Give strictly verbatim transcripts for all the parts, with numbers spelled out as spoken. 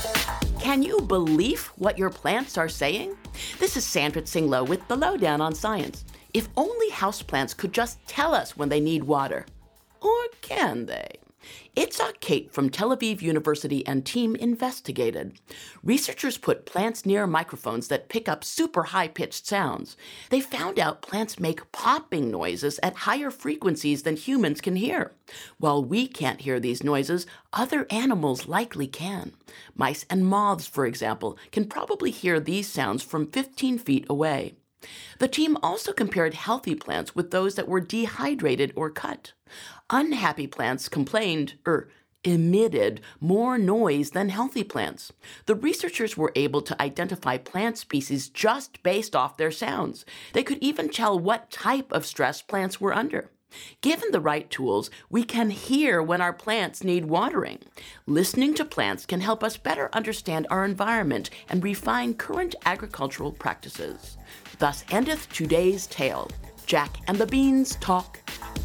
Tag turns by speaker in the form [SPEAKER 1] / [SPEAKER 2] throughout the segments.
[SPEAKER 1] Can you believe what your plants are saying? This is Sandra Tsinglow with The Lowdown on Science. If only houseplants could just tell us when they need water. Or can they? Itzhak Kate from Tel Aviv University and team investigated. Researchers put plants near microphones that pick up super high-pitched sounds. They found out plants make popping noises at higher frequencies than humans can hear. While we can't hear these noises, other animals likely can. Mice and moths, for example, can probably hear these sounds from fifteen feet away. The team also compared healthy plants with those that were dehydrated or cut. Unhappy plants complained, er, emitted more noise than healthy plants. The researchers were able to identify plant species just based off their sounds. They could even tell what type of stress plants were under. Given the right tools, we can hear when our plants need watering. Listening to plants can help us better understand our environment and refine current agricultural practices. Thus endeth today's tale. Jack and the Beans talk.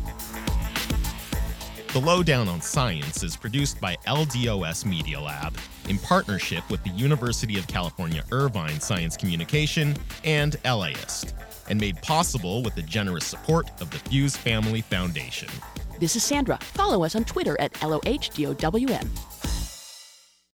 [SPEAKER 2] The Lowdown on Science is produced by L D O S Media Lab in partnership with the University of California Irvine Science Communication and LAist, and made possible with the generous support of the Fuse Family Foundation.
[SPEAKER 1] This is Sandra. Follow us on Twitter at L O H D O W N.